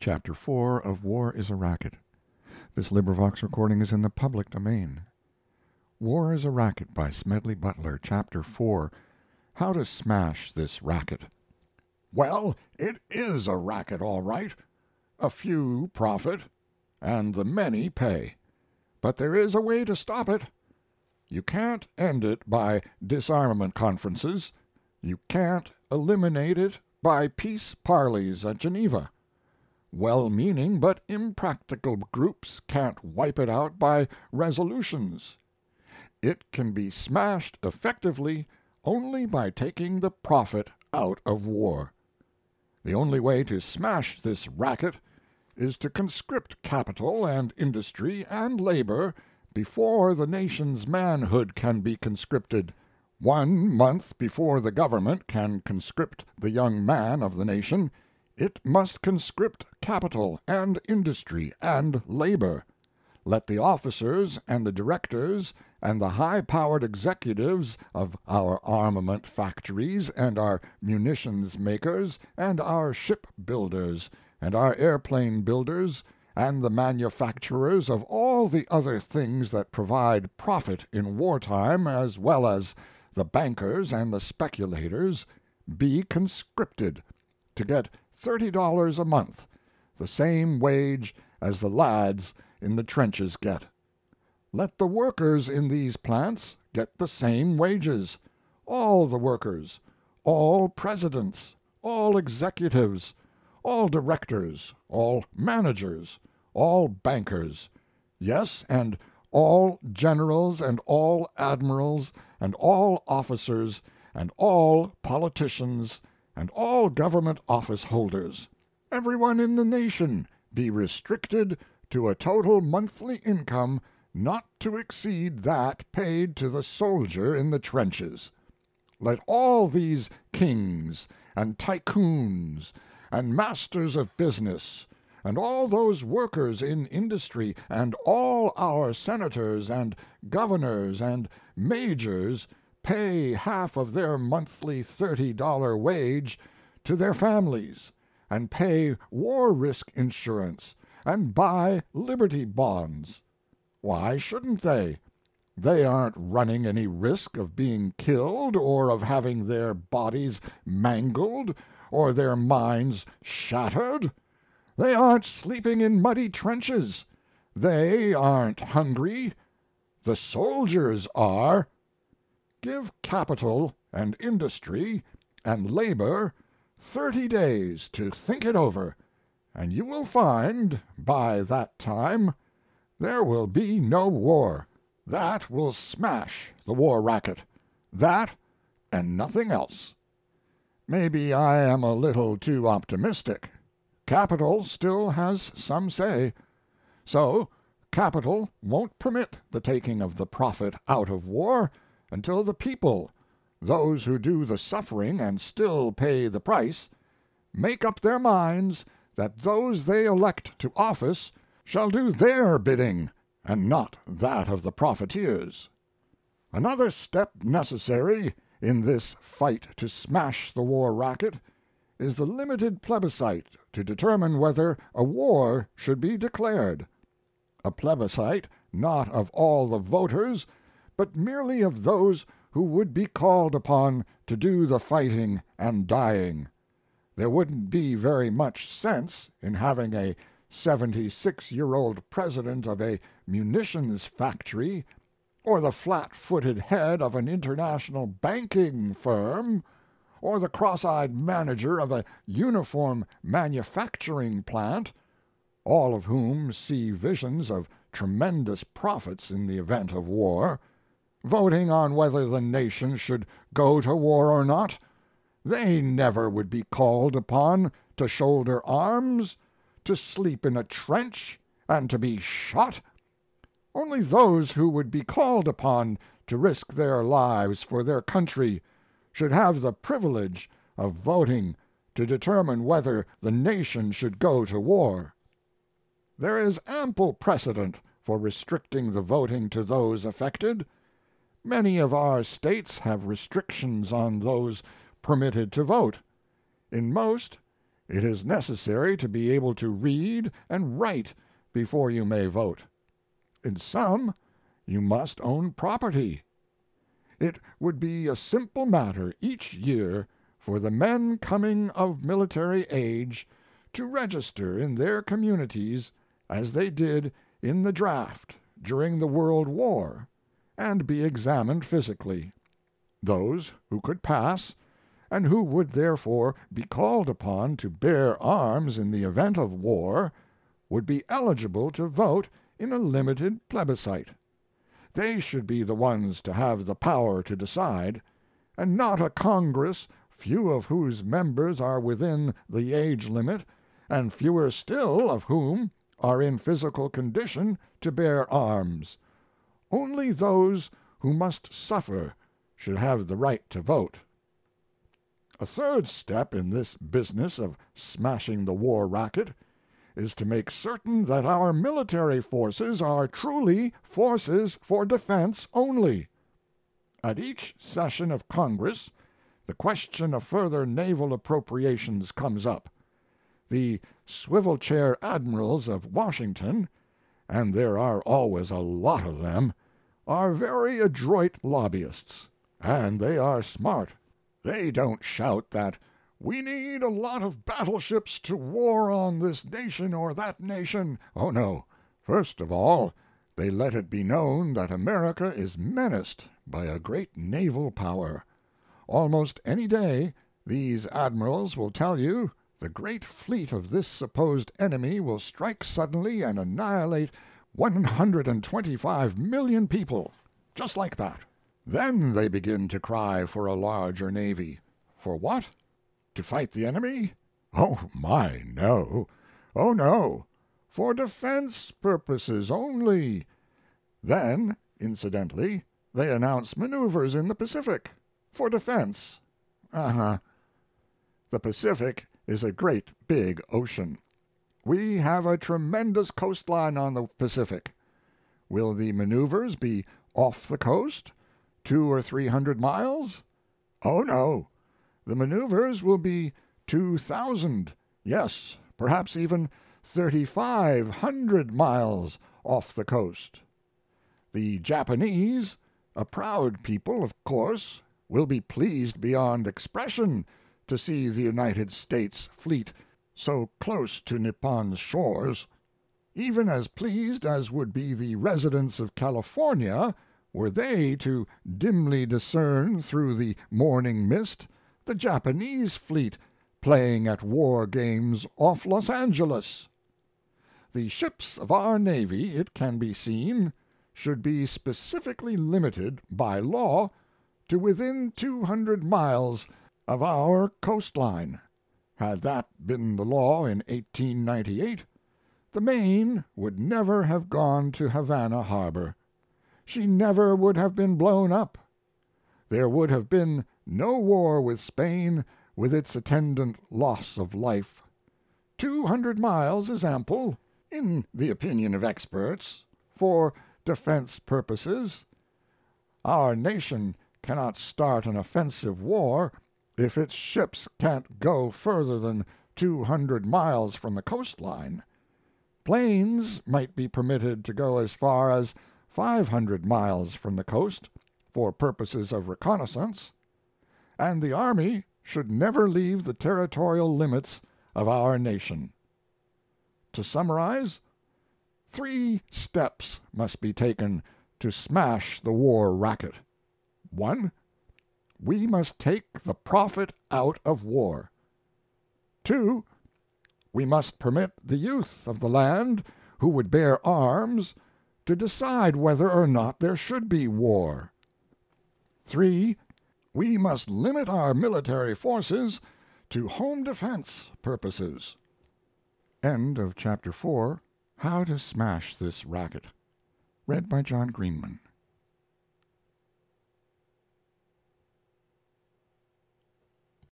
Chapter 4 of War is a Racket. Recording is in the public domain. War is a Racket by Smedley Butler. Chapter 4, How to Smash This Racket. Well, it is a racket, all right. A few profit, and the many pay. But there is a way to stop it. You can't end it by disarmament conferences. You can't eliminate it by peace parleys at Geneva. Well-meaning but impractical groups can't wipe it out by resolutions. It can be smashed effectively only by taking the profit out of war. The only way to smash this racket is to conscript capital and industry and labor before the nation's manhood can be conscripted. 1 month before the government can conscript the young man of the nation, it must conscript capital and industry and labor. Let the officers and the directors and the high-powered executives of our armament factories and our munitions makers and our ship builders and our airplane builders and the manufacturers of all the other things that provide profit in wartime, as well as the bankers and the speculators, be conscripted to get $30 a month, the same wage as the lads in the trenches get. Let the workers in these plants get the same wages, all the workers, all presidents, all executives, all directors, all managers, all bankers, yes, and all generals and all admirals and all officers and all politicians and all government office holders, everyone in the nation, be restricted to a total monthly income not to exceed that paid to the soldier in the trenches. Let all these kings and tycoons and masters of business and all those workers in industry and all our senators and governors and majors pay half of their monthly $30 wage to their families, and pay war risk insurance, and buy Liberty bonds. Why shouldn't they? They aren't running any risk of being killed or of having their bodies mangled or their minds shattered. They aren't sleeping in muddy trenches. They aren't hungry. The soldiers are. Give capital and industry and labor 30 days to think it over, and you will find by that time there will be no war. That will smash the war racket. That and nothing else. Maybe I am a little too optimistic. Capital still has some say. So capital won't permit the taking of the profit out of war until the people, those who do the suffering and still pay the price, make up their minds that those they elect to office shall do their bidding and not that of the profiteers. Another step necessary in this fight to smash the war racket is the limited plebiscite to determine whether a war should be declared. A plebiscite not of all the voters, but merely of those who would be called upon to do the fighting and dying. There wouldn't be very much sense in having a 76-year-old president of a munitions factory, or the flat-footed head of an international banking firm, or the cross-eyed manager of a uniform manufacturing plant, all of whom see visions of tremendous profits in the event of war, voting on whether the nation should go to war or not. They never would be called upon to shoulder arms, to sleep in a trench, and to be shot. Only those who would be called upon to risk their lives for their country should have the privilege of voting to determine whether the nation should go to war. There is ample precedent for restricting the voting to those affected. Many of our States have restrictions on those permitted to vote. In most It is necessary to be able to read and write before you may vote. In some, you must own property. It would be a simple matter each year for the men coming of military age to register in their communities as they did in the draft during the World War, and be examined physically. Those who could pass, and who would therefore be called upon to bear arms in the event of war, would be eligible to vote in a limited plebiscite. They should be the ones to have the power to decide, and not a Congress few of whose members are within the age limit, and fewer still of whom are in physical condition to bear arms. Only those who must suffer should have the right to vote. A third step in this business of smashing the war racket is to make certain that our military forces are truly forces for defense only. At each session of Congress the question of further naval appropriations comes up. The swivel-chair admirals of Washington, and there are always a lot of them, are very adroit lobbyists, and they are smart. They don't shout that "we need a lot of battleships to war on this nation or that nation." Oh, no. First of all, they let it be known that America is menaced by a great naval power. Almost any day these admirals will tell you the great fleet of this supposed enemy will strike suddenly and annihilate 125,000,000 people, just like that. Then they begin to cry for a larger navy. For what? To fight the enemy? Oh, my, no. Oh, no. For defense purposes only. Then, incidentally, they announce maneuvers in the Pacific. For defense. The Pacific is a great big ocean. We have a tremendous coastline on the Pacific. Will the maneuvers be off the coast, 200 or 300 miles? Oh, no. The maneuvers will be 2,000, yes, perhaps even 3,500 miles off the coast. The Japanese, a proud people, of course, will be pleased beyond expression to see the United States fleet so close to Nippon's shores, even as pleased as would be the residents of California were they to dimly discern through the morning mist the Japanese fleet playing at war games off Los Angeles. The ships of our Navy, it can be seen, should be specifically limited by law to within 200 miles of our coastline. Had that been the law in 1898, the Maine would never have gone to Havana Harbor. She never would have been blown up. There would have been no war with Spain with its attendant loss of life. 200 miles is ample, in the opinion of experts, for defense purposes. Our nation cannot start an offensive war if its ships can't go further than 200 miles from the coastline. Planes might be permitted to go as far as 500 miles from the coast for purposes of reconnaissance, and the Army should never leave the territorial limits of our nation. To summarize, 3 steps must be taken to smash the war racket. 1. We must take the profit out of war. 2. We must permit the youth of the land who would bear arms to decide whether or not there should be war. 3. We must limit our military forces to home defense purposes. End of Chapter 4. How to Smash This Racket. Read by John Greenman.